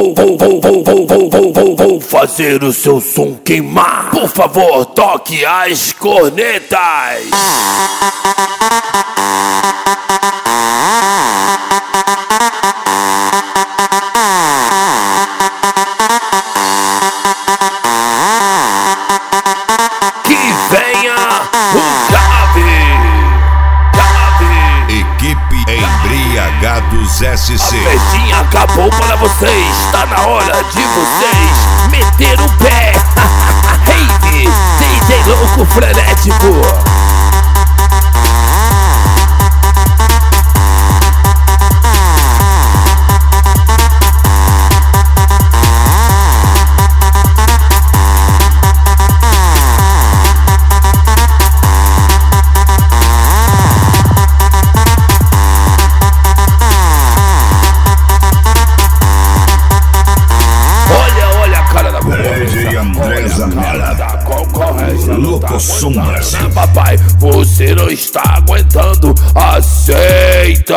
Vou fazer o seu som queimar. Por favor, toque as cornetas. Que venha o Gabi. Equipe Embriagados SC. A festinha acabou para vocês. Tá na hora de vocês meter o pé. Rave, DJ louco frenético. Louco Sombras. Papai, você não está aguentando. Aceita!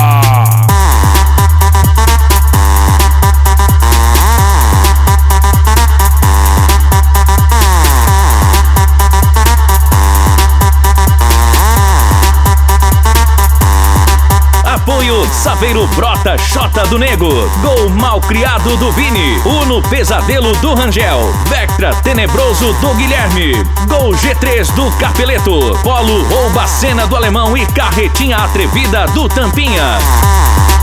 Apoio Saveiro Brota Xota do Nego, Gol Mal Criado do Vini, Uno Pesadelo do Rangel, Vectra Tenebroso do Guilherme, Gol G3 do Capeleto, Polo Rouba Cena do Alemão e Carretinha Atrevida do Tampinha.